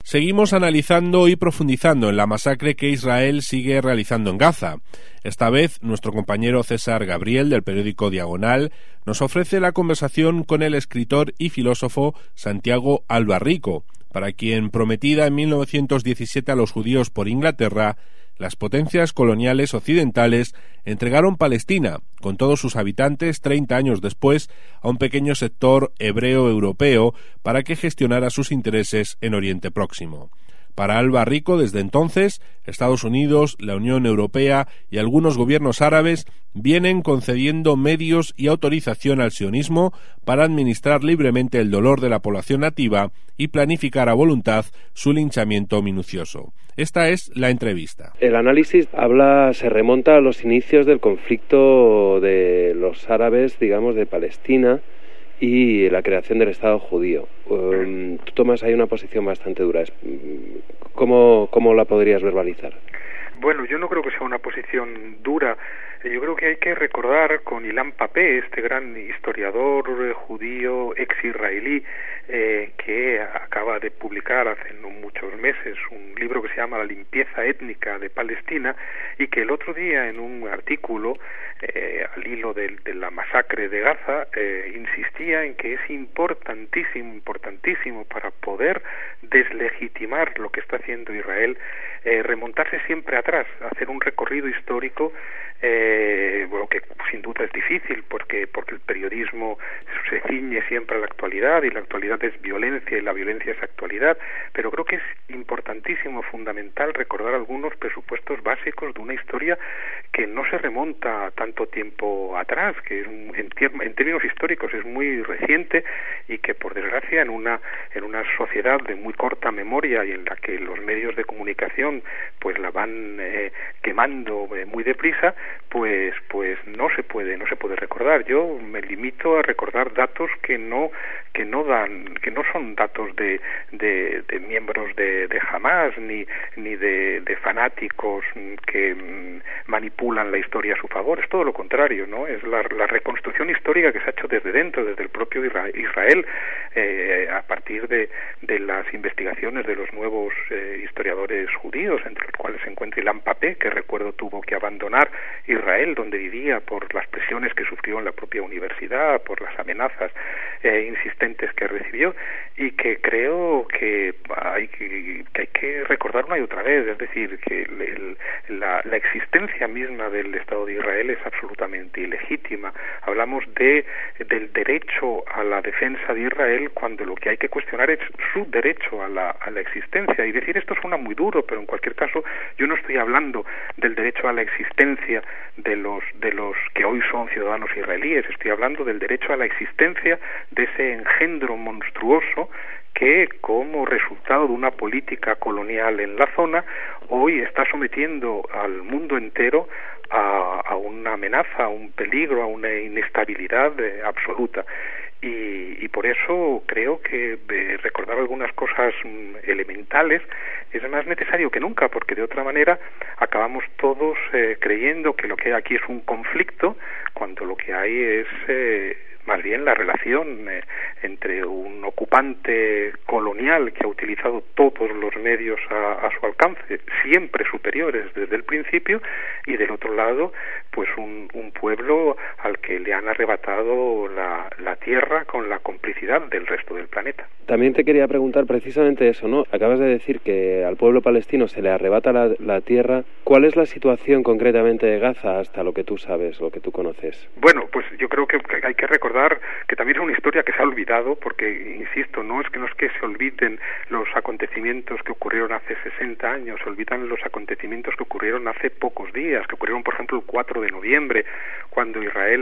Seguimos analizando y profundizando en la masacre que Israel sigue realizando en Gaza. Esta vez, nuestro compañero César Gabriel, del periódico Diagonal, nos ofrece la conversación con el escritor y filósofo Santiago Albarrico, para quien, prometida en 1917 a los judíos por Inglaterra, las potencias coloniales occidentales entregaron Palestina, con todos sus habitantes, 30 años después, a un pequeño sector hebreo europeo para que gestionara sus intereses en Oriente Próximo. Para Albarrico, desde entonces, Estados Unidos, la Unión Europea y algunos gobiernos árabes vienen concediendo medios y autorización al sionismo para administrar libremente el dolor de la población nativa y planificar a voluntad su linchamiento minucioso. Esta es la entrevista. El análisis se remonta a los inicios del conflicto de los árabes, digamos, de Palestina, y la creación del Estado judío. Tú tomas ahí una posición bastante dura. ¿Cómo la podrías verbalizar? Bueno, yo no creo que sea una posición dura. Yo creo que hay que recordar con Ilan Pappé, este gran historiador judío ex-israelí, que acaba de publicar hace no muchos meses un libro que se llama La limpieza étnica de Palestina, y que el otro día en un artículo al hilo de la masacre de Gaza insistía en que es importantísimo para poder deslegitimar lo que está haciendo Israel, remontarse siempre atrás, hacer un recorrido histórico, que sin duda es difícil porque el periodismo se ciñe siempre a la actualidad y la actualidad es violencia y la violencia es actualidad, pero creo que es importantísimo, fundamental recordar algunos presupuestos básicos de una historia que no se remonta a tanto tiempo atrás, que es en términos históricos es muy reciente y que por desgracia en una sociedad de muy corta memoria y en la que los medios de comunicación pues la van quemando muy deprisa, pues no se puede recordar. Yo me limito a recordar datos que no son datos de miembros de Hamás ni de fanáticos que manipulan la historia a su favor. Es todo lo contrario, ¿no? Es la reconstrucción histórica que se ha hecho desde dentro, desde el propio Israel, a partir de las investigaciones de los nuevos historiadores judíos, entre los cuales se encuentra Ilan Pappé, que recuerdo tuvo que abandonar Israel, donde vivía, por las presiones que sufrió en la propia universidad, por las amenazas insistentes que recibió, y que creo que hay que recordar una y otra vez, es decir, que la existencia misma del Estado de Israel es absolutamente ilegítima. Hablamos del derecho a la defensa de Israel cuando lo que hay que cuestionar es su derecho a la existencia, y decir esto suena muy duro, pero en cualquier caso yo no estoy hablando del derecho a la existencia de los que hoy son ciudadanos israelíes, estoy hablando del derecho a la existencia de ese engendro monstruoso que, como resultado de una política colonial en la zona, hoy está sometiendo al mundo entero a una amenaza, a un peligro, a una inestabilidad absoluta. Y por eso creo que recordar algunas cosas elementales es más necesario que nunca, porque de otra manera acabamos todos creyendo que lo que hay aquí es un conflicto, cuando lo que hay es más bien la relación entre un ocupante colonial que ha utilizado todos los medios a su alcance, siempre superiores desde el principio, y del otro lado pues un pueblo al que le han arrebatado la tierra con la complicidad del resto del planeta. También te quería preguntar precisamente eso, ¿no? Acabas de decir que al pueblo palestino se le arrebata la tierra. ¿Cuál es la situación concretamente de Gaza hasta lo que tú sabes, lo que tú conoces? Bueno, pues yo creo que hay que recordar que también es una historia que se ha olvidado, porque, insisto, no es que se olviden los acontecimientos que ocurrieron hace 60 años, se olvidan los acontecimientos que ocurrieron hace pocos días, que ocurrieron, por ejemplo, el 4 de noviembre, cuando Israel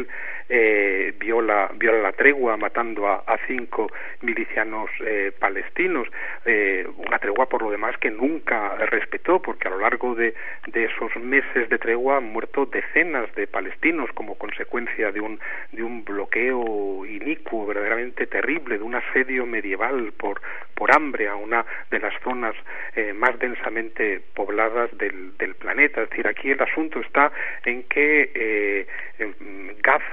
viola la tregua matando a 5 milicianos palestinos, una tregua por lo demás que nunca respetó, porque a lo largo de esos meses de tregua han muerto decenas de palestinos como consecuencia de un bloqueo inicuo, verdaderamente terrible, de un asedio medieval por hambre a una de las zonas más densamente pobladas del planeta. Es decir, aquí el asunto está en que Gaza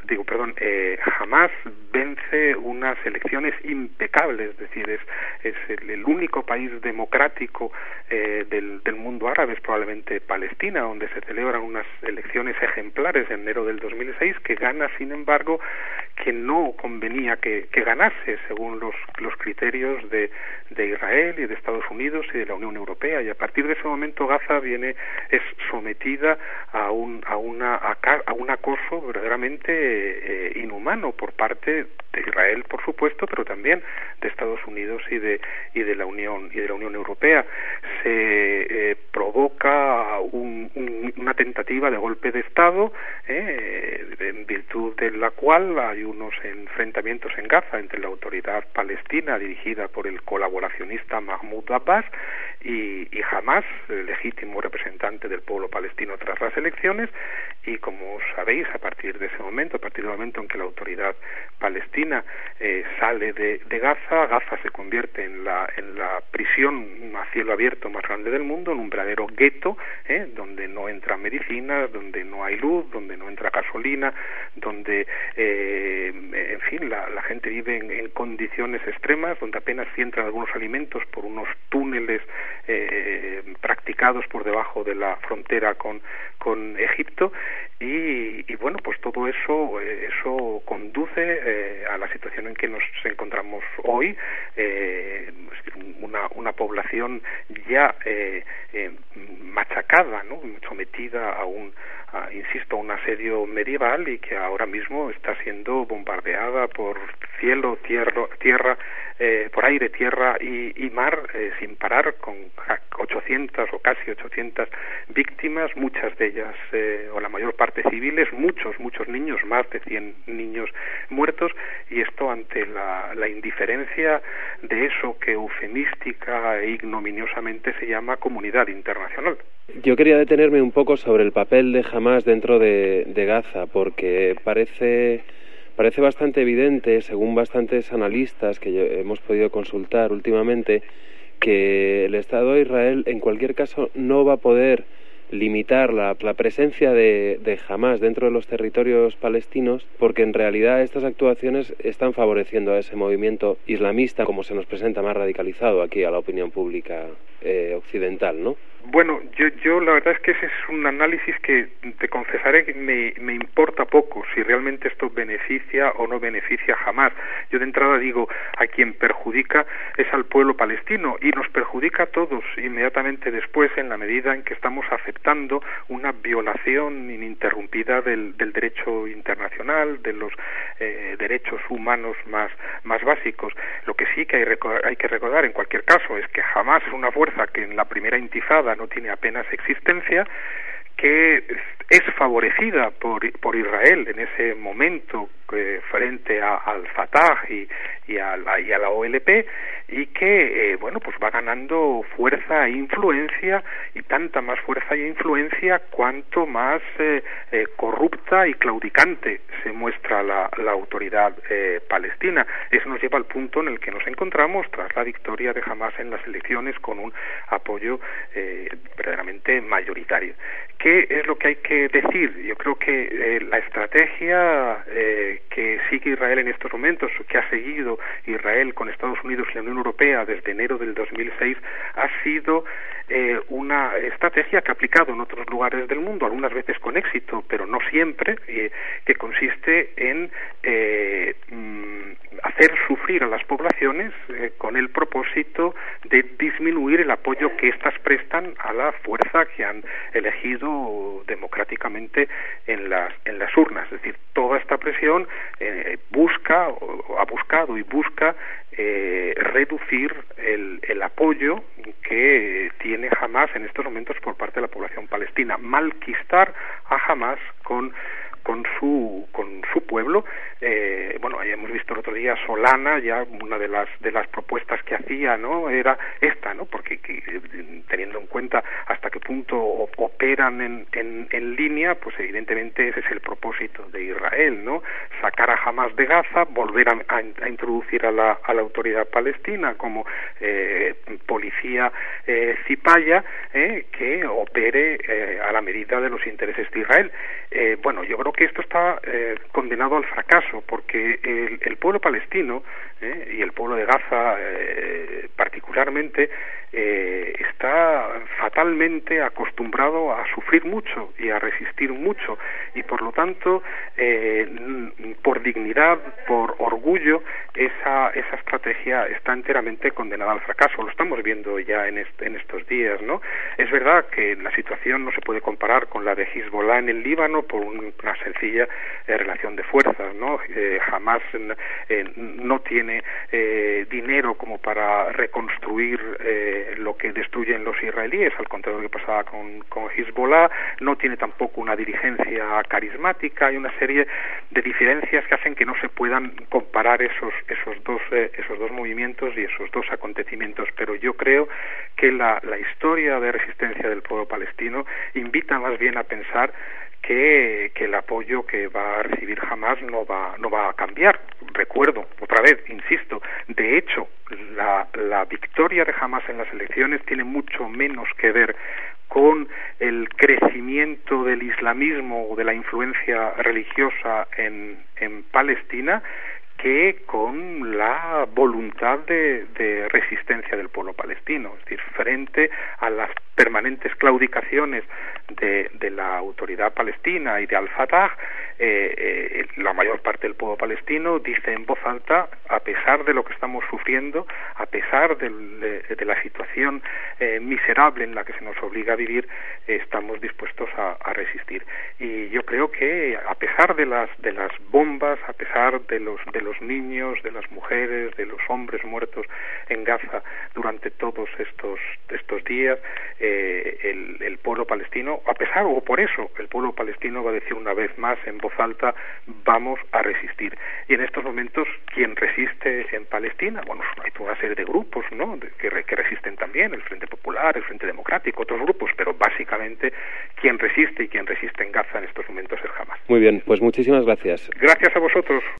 Hamás vence unas elecciones impecables, es decir, es el único país democrático del mundo árabe, es probablemente Palestina, donde se celebran unas elecciones ejemplares en enero del 2006, que gana, sin embargo, que no convenía que ganase según los criterios de Israel y de Estados Unidos y de la Unión Europea, y a partir de ese momento Gaza es sometida a un acoso verdaderamente inhumano por parte de Israel, por supuesto, pero también de Estados Unidos y de la Unión Europea. Se provoca una tentativa de golpe de Estado, en virtud de la cual hay unos enfrentamientos en Gaza entre la autoridad palestina dirigida por el colaboracionista Mahmoud Abbas y Hamás, el legítimo representante del pueblo palestino tras las elecciones, y como sabéis, a partir del momento en que la autoridad palestina sale de Gaza se convierte en la prisión a cielo abierto más grande del mundo, en un verdadero gueto, donde no entra medicinas, donde no hay luz, donde no entra gasolina, donde en fin, la gente vive en condiciones extremas, donde apenas entran algunos alimentos por unos túneles practicados por debajo de la frontera con Egipto, y bueno, pues todo eso conduce a la situación en que nos encontramos hoy, una población ya machacada, ¿no?, sometida a un asedio medieval, y que ahora mismo está siendo bombardeada por cielo, tierra, por aire, tierra y mar, sin parar, con 800 o casi 800 víctimas, muchas de ellas, o la mayor parte civiles, muchos niños, más de 100 niños muertos, y esto ante la indiferencia de eso que eufemística e ignominiosamente se llama comunidad internacional. Yo quería detenerme un poco sobre el papel de Hamás dentro de Gaza, porque parece bastante evidente, según bastantes analistas que hemos podido consultar últimamente, que el Estado de Israel en cualquier caso no va a poder limitar la presencia de Hamás dentro de los territorios palestinos, porque en realidad estas actuaciones están favoreciendo a ese movimiento islamista, como se nos presenta, más radicalizado aquí a la opinión pública occidental, ¿no? Bueno, yo la verdad es que ese es un análisis que te confesaré que me importa poco si realmente esto beneficia o no beneficia a Hamás. Yo de entrada digo, a quien perjudica es al pueblo palestino, y nos perjudica a todos inmediatamente después, en la medida en que estamos aceptando una violación ininterrumpida del derecho internacional, de los derechos humanos más básicos. Lo que sí que hay que recordar en cualquier caso es que Hamás es una fuerza que en la primera intifada no tiene apenas existencia, que es favorecida por Israel en ese momento frente al Fatah y a la OLP, y que bueno, pues va ganando fuerza e influencia, y tanta más fuerza e influencia cuanto más corrupta y claudicante se muestra la autoridad palestina. Eso nos lleva al punto en el que nos encontramos tras la victoria de Hamás en las elecciones, con un apoyo verdaderamente mayoritario. ¿Qué es lo que hay que decir? Yo creo que la estrategia que sigue Israel en estos momentos, que ha seguido Israel con Estados Unidos y la Unión Europea desde enero del 2006, ha sido una estrategia que ha aplicado en otros lugares del mundo, algunas veces con éxito, pero no siempre, que consiste en hacer sufrir a las poblaciones con el propósito de disminuir el apoyo que éstas prestan a la fuerza que han elegido democráticamente en las urnas. Es decir, toda esta presión ha buscado y busca reducir el apoyo que tiene Hamás en estos momentos por parte de la población palestina, malquistar a Hamás con su pueblo. Bueno, ahí hemos visto el otro día Solana, ya una de las propuestas que hacía, ¿no?, era esta, ¿no?, porque teniendo en cuenta hasta qué punto operan en línea, pues evidentemente ese es el propósito de Israel, ¿no?, sacar a Hamás de Gaza, volver a introducir a la autoridad palestina como policía cipaya, que opere a la medida de los intereses de Israel. Bueno, yo creo que esto está condenado al fracaso, porque el pueblo palestino y el pueblo de Gaza particularmente está fatalmente acostumbrado a sufrir mucho y a resistir mucho, y por lo tanto por dignidad, por orgullo, esa estrategia está enteramente condenada al fracaso. Lo estamos viendo ya en estos días, ¿no? Es verdad que la situación no se puede comparar con la de Hezbollah en el Líbano por una sencilla relación de fuerzas, ¿no? Jamás no tiene dinero como para reconstruir lo que destruyen los israelíes, al contrario de lo que pasaba con Hezbollah. No tiene tampoco una dirigencia carismática. Hay una serie de diferencias que hacen que no se puedan comparar esos dos movimientos y esos dos acontecimientos, pero yo creo que la historia de resistencia del pueblo palestino invita más bien a pensar que el apoyo que va a recibir Hamás no va a cambiar. Recuerdo, otra vez, insisto, de hecho, la victoria de Hamás en las elecciones tiene mucho menos que ver con el crecimiento del islamismo o de la influencia religiosa en Palestina que con la voluntad de resistencia del pueblo palestino, es decir, frente a las permanentes claudicaciones de la autoridad palestina y de Al-Fatah, la mayor parte del pueblo palestino dice en voz alta, a pesar de lo que estamos sufriendo, a pesar de la situación miserable en la que se nos obliga a vivir, estamos dispuestos a resistir. Y yo creo que a pesar de las bombas, a pesar de los niños, de las mujeres, de los hombres muertos en Gaza durante todos estos días, el pueblo palestino, a pesar o por eso, el pueblo palestino va a decir una vez más en voz alta, vamos a resistir. Y en estos momentos, ¿quién resiste en Palestina? Bueno, hay toda una serie de grupos, ¿no?, que resisten también, el Frente Popular, el Frente Democrático, otros grupos, pero básicamente quien resiste y quien resiste en Gaza en estos momentos es Hamás. Muy bien, pues muchísimas gracias. Gracias a vosotros.